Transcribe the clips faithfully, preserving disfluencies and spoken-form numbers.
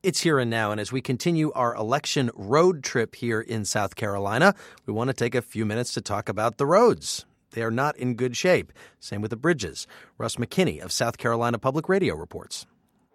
It's Here and Now, and as we continue our election road trip here in South Carolina, we want to take a few minutes to talk about the roads. They are not in good shape. Same with the bridges. Russ McKinney of South Carolina Public Radio reports.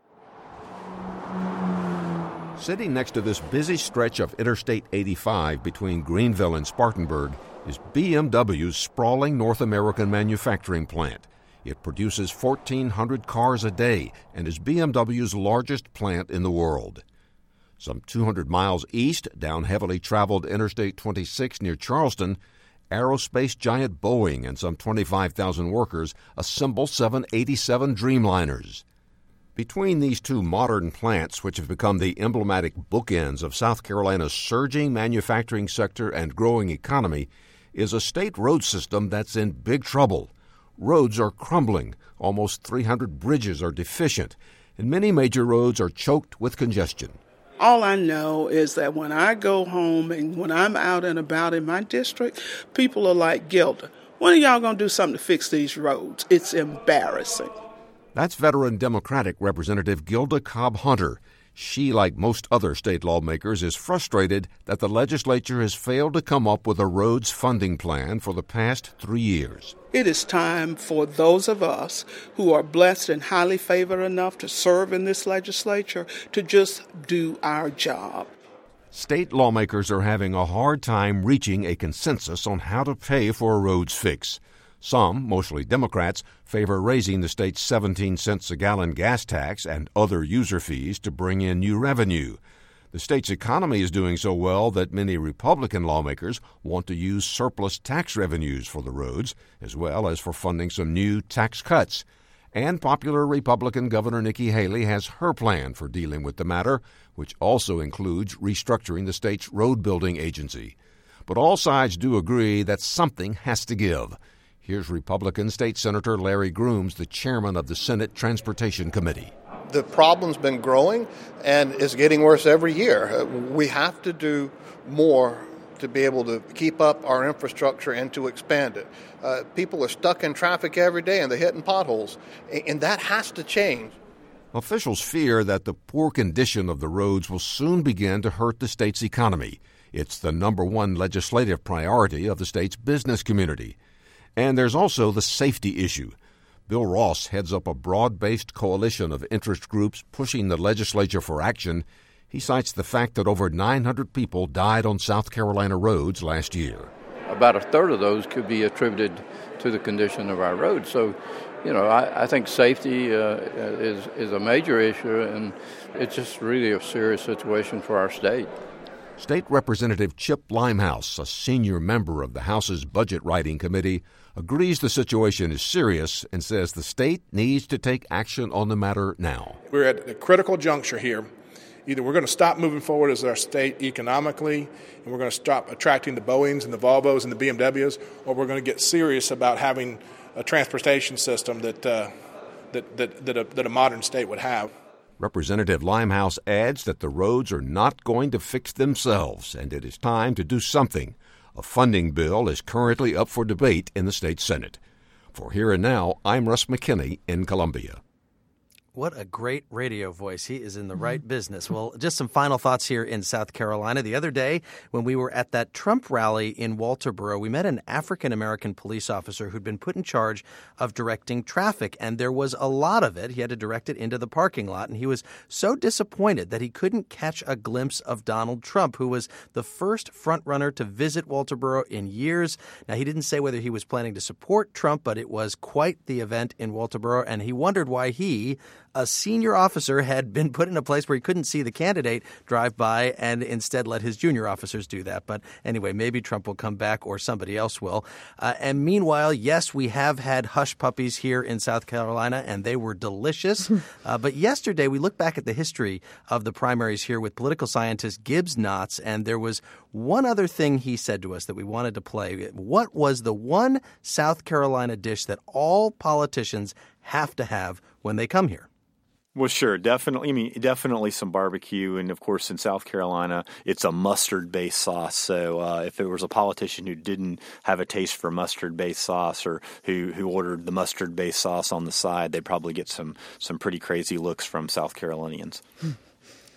Sitting next to this busy stretch of Interstate eighty-five between Greenville and Spartanburg is B M W's sprawling North American manufacturing plant. It produces fourteen hundred cars a day and is B M W's largest plant in the world. Some two hundred miles east, down heavily traveled Interstate twenty-six near Charleston, aerospace giant Boeing and some twenty-five thousand workers assemble seven eighty-seven Dreamliners. Between these two modern plants, which have become the emblematic bookends of South Carolina's surging manufacturing sector and growing economy, is a state road system that's in big trouble. Roads are crumbling, almost three hundred bridges are deficient, and many major roads are choked with congestion. All I know is that when I go home and when I'm out and about in my district, people are like, Gilda, when are y'all going to do something to fix these roads? It's embarrassing. That's veteran Democratic Representative Gilda Cobb Hunter. She, like most other state lawmakers, is frustrated that the legislature has failed to come up with a roads funding plan for the past three years. It is time for those of us who are blessed and highly favored enough to serve in this legislature to just do our job. State lawmakers are having a hard time reaching a consensus on how to pay for a roads fix. Some, mostly Democrats, favor raising the state's seventeen cents a gallon gas tax and other user fees to bring in new revenue. The state's economy is doing so well that many Republican lawmakers want to use surplus tax revenues for the roads, as well as for funding some new tax cuts. And popular Republican Governor Nikki Haley has her plan for dealing with the matter, which also includes restructuring the state's road-building agency. But all sides do agree that something has to give. Here's Republican State Senator Larry Grooms, the chairman of the Senate Transportation Committee. The problem's been growing and is getting worse every year. We have to do more to be able to keep up our infrastructure and to expand it. Uh, people are stuck in traffic every day and they're hitting potholes, and that has to change. Officials fear that the poor condition of the roads will soon begin to hurt the state's economy. It's the number one legislative priority of the state's business community. And there's also the safety issue. Bill Ross heads up a broad-based coalition of interest groups pushing the legislature for action. He cites the fact that over nine hundred people died on South Carolina roads last year. About a third of those could be attributed to the condition of our roads. So, you know, I, I think safety uh, is, is a major issue, and it's just really a serious situation for our state. State Representative Chip Limehouse, a senior member of the House's Budget Writing Committee, agrees the situation is serious and says the state needs to take action on the matter now. We're at a critical juncture here. Either we're going to stop moving forward as our state economically, and we're going to stop attracting the Boeings and the Volvos and the B M Ws, or we're going to get serious about having a transportation system that uh, that that that a, that a modern state would have. Representative Limehouse adds that the roads are not going to fix themselves, and it is time to do something. A funding bill is currently up for debate in the state Senate. For Here and Now, I'm Russ McKinney in Columbia. What a great radio voice. He is in the right business. Well, just some final thoughts here in South Carolina. The other day, when we were at that Trump rally in Walterboro, we met an African-American police officer who'd been put in charge of directing traffic, and there was a lot of it. He had to direct it into the parking lot, and he was so disappointed that he couldn't catch a glimpse of Donald Trump, who was the first frontrunner to visit Walterboro in years. Now, he didn't say whether he was planning to support Trump, but it was quite the event in Walterboro, and he wondered why he, a senior officer, had been put in a place where he couldn't see the candidate drive by and instead let his junior officers do that. But anyway, maybe Trump will come back or somebody else will. Uh, and meanwhile, yes, we have had hush puppies here in South Carolina, and they were delicious. uh, but yesterday, we looked back at the history of the primaries here with political scientist Gibbs Knotts, and there was one other thing he said to us that we wanted to play. What was the one South Carolina dish that all politicians have to have when they come here? Well, sure. Definitely. I mean, definitely some barbecue. And of course, in South Carolina, it's a mustard based sauce. So uh, if there was a politician who didn't have a taste for mustard based sauce or who, who ordered the mustard based sauce on the side, they'd probably get some some pretty crazy looks from South Carolinians.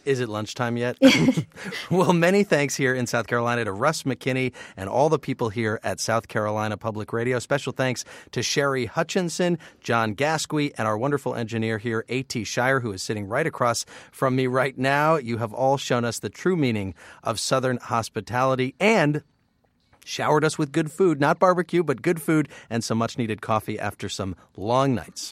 Is it lunchtime yet? Well, many thanks here in South Carolina to Russ McKinney and all the people here at South Carolina Public Radio. Special thanks to Sherry Hutchinson, John Gasque, and our wonderful engineer here, A T Shire, who is sitting right across from me right now. You have all shown us the true meaning of Southern hospitality and showered us with good food, not barbecue, but good food and some much-needed coffee after some long nights.